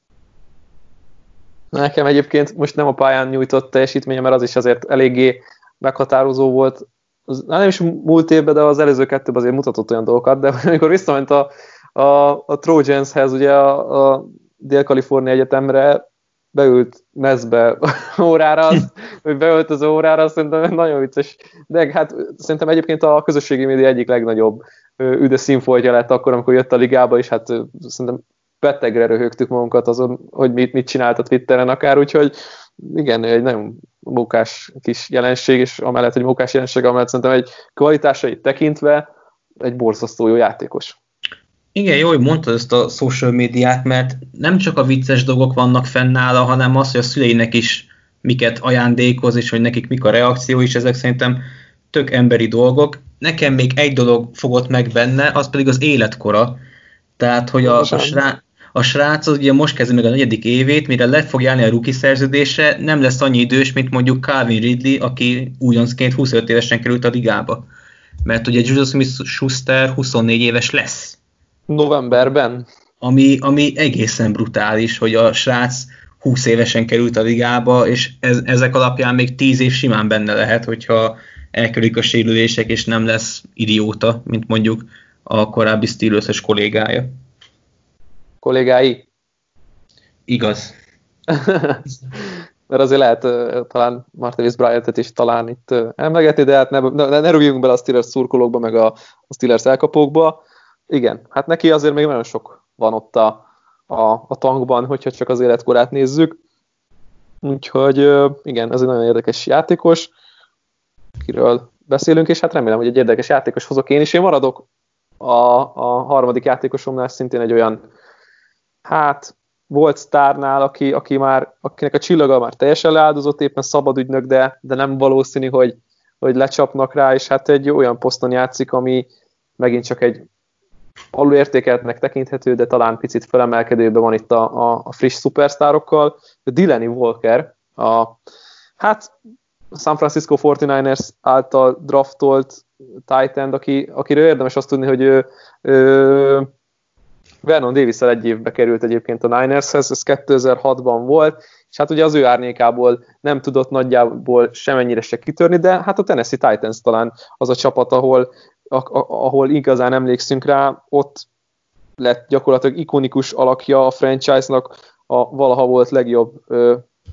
Nekem egyébként most nem a pályán nyújtott teljesítménye, mert az is azért eléggé meghatározó volt. Az, nem is múlt évben, de az előző kettőben azért mutatott olyan dolgokat, de amikor visszament a, a, a Trojanshez, ugye a, a Dél-Kalifornia Egyetemre, beült mezbe órára, az, hogy beült az órára, szerintem nagyon vicces. De hát szerintem egyébként a közösségi média egyik legnagyobb üde színfoltja lett akkor, amikor jött a ligába, és hát szerintem betegre röhögtük magunkat azon, hogy mit, mit csinált a Twitteren akár, úgyhogy igen, egy nagyon mókás kis jelenség, és amellett, hogy mókás jelenség, amellett szerintem egy kvalitásait tekintve egy borzasztó jó játékos. Igen, jó, hogy mondtad ezt a social médiát, mert nem csak a vicces dolgok vannak fennála, hanem az, hogy a szüleinek is miket ajándékoz, és hogy nekik mik a reakció, és ezek szerintem tök emberi dolgok. Nekem még egy dolog fogott meg benne, az pedig az életkora. Tehát, hogy a, a, srác, a srác az ugye most kezdi meg a negyedik évét, mire le fog járni a rookie szerződése, nem lesz annyi idős, mint mondjuk Calvin Ridley, aki újoncként huszonöt évesen került a ligába. Mert ugye Juju Smith-Schuster huszonnégy éves lesz. Novemberben. Ami, ami egészen brutális, hogy a srác húsz évesen került a ligába, és ez, ezek alapján még tíz év simán benne lehet, hogyha elkerülik a sérülések, és nem lesz idióta, mint mondjuk a korábbi Steelers-es kollégája. Kollégái? Igaz. Mert azért lehet uh, talán Martavis Bryant-et is talán itt uh, emlegetni, de hát ne, ne, ne rúgjunk bele a Steelers szurkolókba, meg a, a Steelers elkapókba. Igen, hát neki azért még nagyon sok van ott a, a, a tankban, hogyha csak az életkorát nézzük. Úgyhogy uh, igen, ez egy nagyon érdekes játékos, akiről beszélünk, és hát remélem, hogy egy érdekes játékos hozok én is. Én maradok a, a harmadik játékosomnál, szintén egy olyan, hát volt sztárnál, aki, aki már, akinek a csillaga már teljesen leáldozott, éppen szabad ügynök, de, de nem valószínű, hogy, hogy lecsapnak rá, és hát egy olyan poszton játszik, ami megint csak egy alulértékeltnek tekinthető, de talán picit felemelkedőben van itt a, a, a friss szupersztárokkal. Delaney Walker, a, hát a San Francisco negyvenkilencesek által draftolt tight end, aki, akiről érdemes azt tudni, hogy ő, ő Vernon Davis-szel egy évbe került egyébként a Ninershez, ez kétezer-hatban volt, és hát ugye az ő árnyékából nem tudott nagyjából semennyire se kitörni, de hát a Tennessee Titans talán az a csapat, ahol, ahol igazán emlékszünk rá, ott lett gyakorlatilag ikonikus alakja a franchise-nak a valaha volt legjobb ö,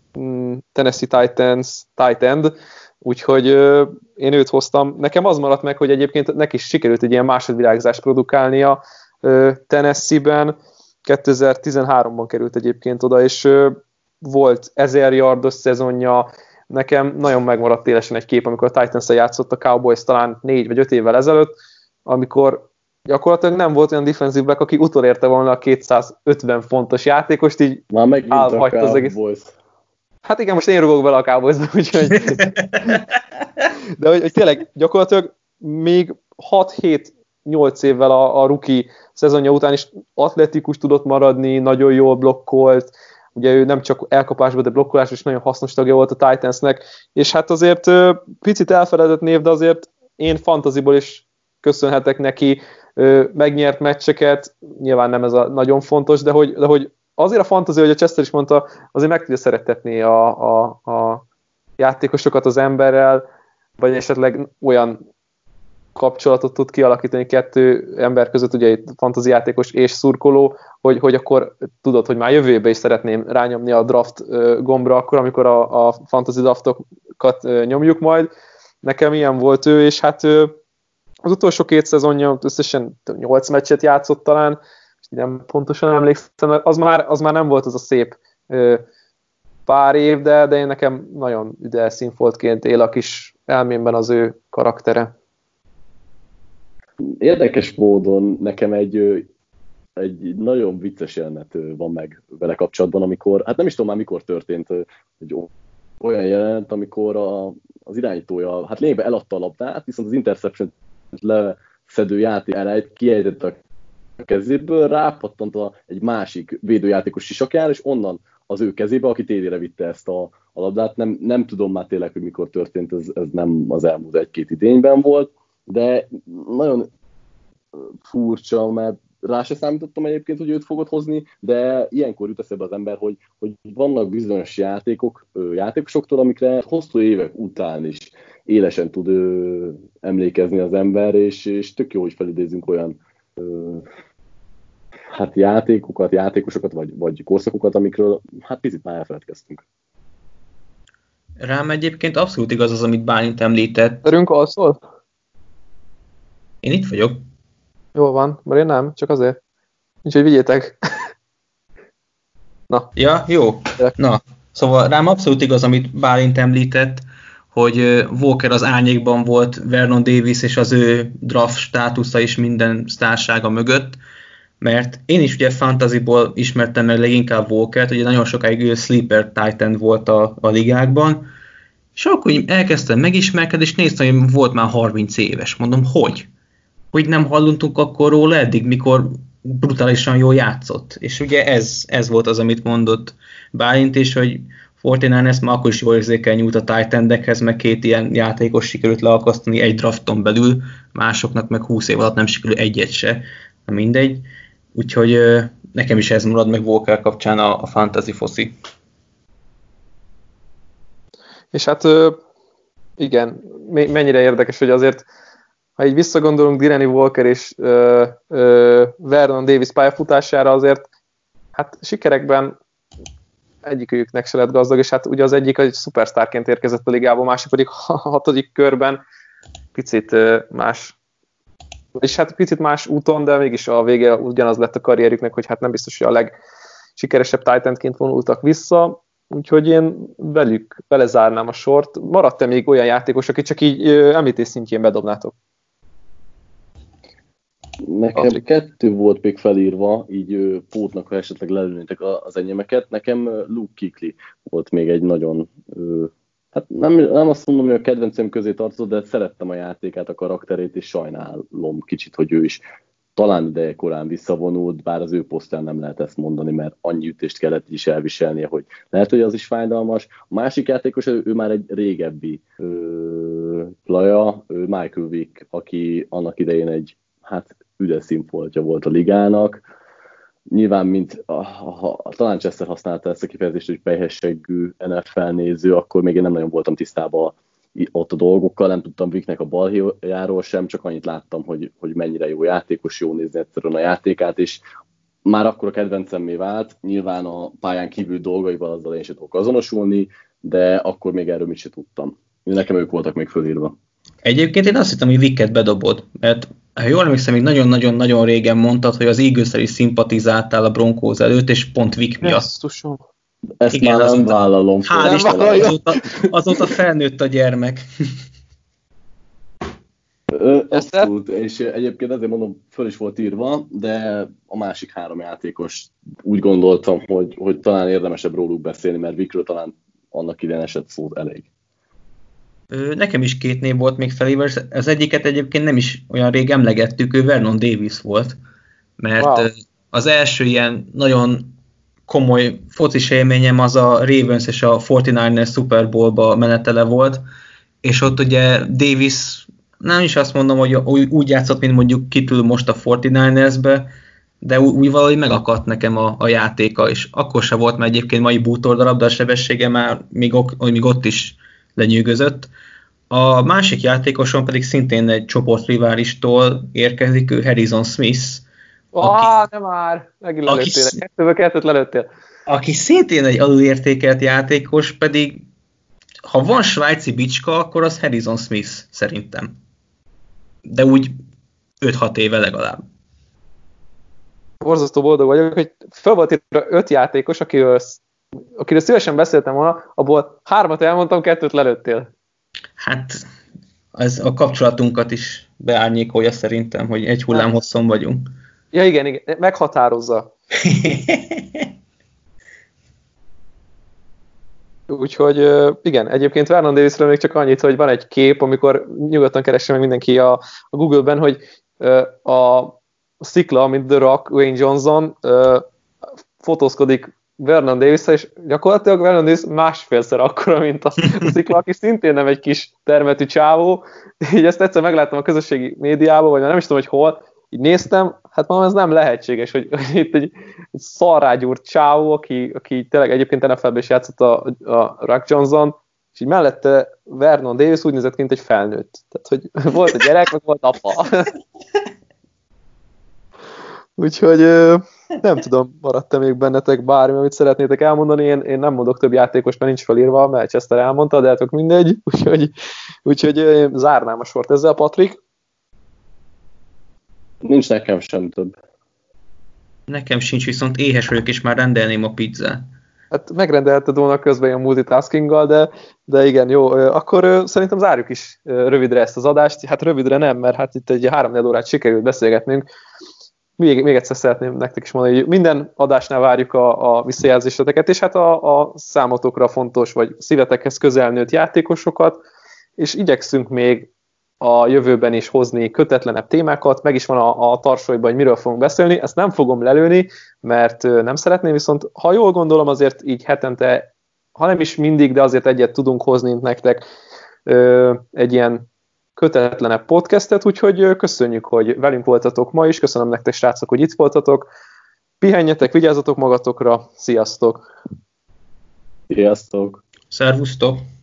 Tennessee Titans tight end, úgyhogy én őt hoztam. Nekem az maradt meg, hogy egyébként neki is sikerült egy ilyen másodvilágzást produkálnia Tennessee-ben. kétezer-tizenháromban került egyébként oda, és volt ezer yardos szezonja. Nekem nagyon megmaradt élesen egy kép, amikor a Titans-szel játszott a Cowboys talán négy vagy öt évvel ezelőtt, amikor gyakorlatilag nem volt olyan defensive back, aki utolérte volna a kétszázötven fontos játékost, így már megint a az egész. Hát igen, most én rugok bele a Cowboysba, úgyhogy... De hogy, hogy tényleg gyakorlatilag még hat-hét-nyolc évvel a, a rookie szezonja után is atletikus tudott maradni, nagyon jól blokkolt, ugye ő nem csak elkapásban, de blokkolás is nagyon hasznos tagja volt a Titansnek, és hát azért picit elfeledett név, de azért én fantasyból is köszönhetek neki, megnyert meccseket, nyilván nem ez a nagyon fontos, de hogy, de hogy azért a fantasy, hogy a Chester is mondta, azért meg tudja szerettetni a, a, a játékosokat az emberrel, vagy esetleg olyan kapcsolatot tud kialakítani kettő ember között, ugye itt fantasy játékos és szurkoló, hogy, hogy akkor tudod, hogy már jövőbe is szeretném rányomni a draft gombra, akkor, amikor a, a fantasy draftokat nyomjuk majd. Nekem ilyen volt ő, és hát az utolsó két szezonja összesen nyolc meccset játszott talán, nem pontosan emlékszem, az már, az már nem volt az a szép ö, pár év, de, de én nekem nagyon üde színfoltként él a kis elmémben az ő karaktere. Érdekes módon nekem egy, egy nagyon vicces jelenet van meg vele kapcsolatban, amikor, hát nem is tudom már mikor történt, egy olyan jelenet, amikor a, az irányítója, hát lényegben eladta a labdát, viszont az interception leszedő játékára egy kiejtett a kezéből, rápattant a, egy másik védőjátékos sisakjára, és onnan az ő kezébe, aki térére vitte ezt a, a labdát. Nem, nem tudom már tényleg, hogy mikor történt, ez, ez nem az elmúlt egy-két idényben volt, de nagyon furcsa, mert rá se számítottam egyébként, hogy őt fogod hozni, de ilyenkor jut eszembe az ember, hogy, hogy vannak bizonyos játékok, játékosoktól, amikre hosszú évek után is élesen tud ö, emlékezni az ember, és, és tök jó, hogy felidézünk olyan ö, hát játékokat, játékosokat, vagy, vagy korszakokat, amikről hát picit már elfeledkeztünk. Rám egyébként abszolút igaz az, amit Bálint említett. Örünk alszol? Én itt vagyok. Jól van, mert én nem, csak azért. Úgyhogy vigyétek. Na. Ja, jó. Na, szóval rám abszolút igaz, amit Bálint említett, hogy Walker az árnyékban volt Vernon Davis és az ő draft státusza is minden sztársága mögött, mert én is ugye fantasyból ismertem meg leginkább Walkert, ugye nagyon sokáig ő sleeper tight end volt a, a ligákban, és akkor elkezdtem megismerkedni, és néztem, hogy volt már harminc éves. Mondom, hogy? Hogy nem hallottunk akkor róla eddig, mikor brutálisan jól játszott. És ugye ez, ez volt az, amit mondott Bálint is, hogy negyvenkilences már akkor is jól érzékel nyújt a tight endekhez, meg két ilyen játékos sikerült leakasztani egy drafton belül, másoknak meg húsz év alatt nem sikerül egyet se. Na mindegy. Úgyhogy nekem is ez marad meg Walker kapcsán a, a fantasy foszi. És hát igen, mennyire érdekes, hogy azért, ha így visszagondolunk Delaney Walker és uh, uh, Vernon Davis pályafutására, azért hát sikerekben egyikőjüknek se lett gazdag, és hát ugye az egyik egy szupersztárként érkezett a ligába, a másik pedig a hatodik körben picit uh, más, és hát picit más úton, de mégis a vége ugyanaz lett a karrierüknek, hogy hát nem biztos, hogy a legsikeresebb tight endként vonultak vissza, úgyhogy én velük belezárnám a sort. Maradt-e még olyan játékos, aki csak így uh, említés szintjén bedobnátok? Nekem Patrik. Kettő volt még felírva, így pótnak, ha esetleg lelőnétek az enyémeket. Nekem Luke Kuechly volt még egy nagyon, hát nem, nem azt mondom, hogy a kedvencem közé tartozott, de szerettem a játékát, a karakterét, és sajnálom kicsit, hogy ő is talán ideje korán visszavonult, bár az ő posztján nem lehet ezt mondani, mert annyi ütést kellett is elviselnie, hogy lehet, hogy az is fájdalmas. A másik játékos, ő, ő már egy régebbi ö, plaja, ő Michael Vick, aki annak idején egy hát üdes színfoltja volt a ligának. Nyilván, mint a, a, a, talán Chester használta ezt a kifejezést, hogy pelyhesseggű en ef el néző, akkor még én nem nagyon voltam tisztában ott a dolgokkal, nem tudtam Vicknek a balhéjáról sem, csak annyit láttam, hogy, hogy mennyire jó játékos, jó nézni egyszerűen a játékát, és már akkor a kedvencemmé vált, nyilván a pályán kívül dolgaival azzal én sem tudok azonosulni, de akkor még erről mit sem tudtam. Nekem ők voltak még fölírva. Egyébként én azt hittem, hogy Vicket bedobod, mert ha jól emlékszem, még nagyon-nagyon-nagyon régen mondtad, hogy az Eagles-el is szimpatizáltál a Broncos előtt, és pont Vick miatt. Ezt, Ezt igen, már nem vállalom. Hál' Isten, azóta, azóta felnőtt a gyermek. Ö, abszolút, és egyébként ezért mondom, föl is volt írva, de a másik három játékos úgy gondoltam, hogy, hogy talán érdemesebb róluk beszélni, mert Vickről talán annak idején esett szó elég. Nekem is két név volt még felírva, az egyiket egyébként nem is olyan rég emlegettük, ő Vernon Davis volt, mert wow. Az első ilyen nagyon komoly focis élményem az a Ravens és a negyvenkilences Super Bowl-ba menetele volt, és ott ugye Davis nem is azt mondom, hogy úgy játszott, mint mondjuk Kittle most a negyvenkilencesbe, de úgy valahogy megakadt nekem a, a játéka, és akkor se volt, mert egyébként mai bútordarab, de a sebessége már még, még ott is lenyűgözött. A másik játékoson pedig szintén egy csoportriválistól érkezik, ő Harrison Smith. Á, nem már! Megint lelőttél, kettőből kettőt lelőttél. Aki szintén egy alulértékelt játékos, pedig ha van svájci bicska, akkor az Harrison Smith szerintem. De úgy öt-hat éve legalább. Borzasztó boldog vagyok, hogy fel volt írva öt játékos, akiről, akiről szívesen beszéltem volna, abból hármat elmondtam, kettőt lelőttél. Hát ez a kapcsolatunkat is beárnyékolja szerintem, hogy egy hullám hosszon vagyunk. Ja igen, igen, meghatározza. Úgyhogy igen, egyébként Vernon Davisről még csak annyit, hogy van egy kép, amikor nyugodtan keresse meg mindenki a, a Google-ben, hogy a szikla, mint The Rock, Wayne Johnson fotózkodik Vernon Davis-szel, és gyakorlatilag Vernon Davis másfélszer akkora, mint a szikla, aki szintén nem egy kis termetű csávó. Így ezt egyszer megláttam a közösségi médiában, vagy nem is tudom, hogy hol, így néztem, hát mondom, ez nem lehetséges, hogy, hogy itt egy, egy szarrágyúrt csávó, aki, aki tényleg egyébként en ef el-ben is játszott a, a Rock Johnson, és így mellette Vernon Davis úgy nézett ki, mint egy felnőtt. Tehát, hogy volt a gyerek, meg volt apa. Úgyhogy nem tudom, maradt-e még bennetek bármi, amit szeretnétek elmondani. Én, én nem mondok több játékos, mert nincs felírva, mert Chester elmondta, de hát mindegy. Úgyhogy, úgyhogy zárnám a sort ezzel, Patrik. Nincs nekem sem több. Nekem sincs, viszont éhes vagyok, és már rendelném a pizzát. Hát megrendelted volna közben ilyen multitaskinggal, de, de igen, jó. Akkor szerintem zárjuk is rövidre ezt az adást. Hát rövidre nem, mert hát itt egy három-négy órát sikerült beszélgetnünk. Még, még egyszer szeretném nektek is mondani, hogy minden adásnál várjuk a, a visszajelzéseteket, és hát a, a számotokra fontos, vagy szívetekhez közelnőtt játékosokat, és igyekszünk még a jövőben is hozni kötetlenebb témákat, meg is van a, a tarsolyban, hogy miről fogunk beszélni, ezt nem fogom lelőni, mert nem szeretném, viszont ha jól gondolom, azért így hetente, ha nem is mindig, de azért egyet tudunk hozni nektek egy ilyen kötetlenebb podcastet, úgyhogy köszönjük, hogy velünk voltatok ma is, köszönöm nektek, srácok, hogy itt voltatok, pihenjetek, vigyázzatok magatokra, sziasztok! Sziasztok! Szervusztok!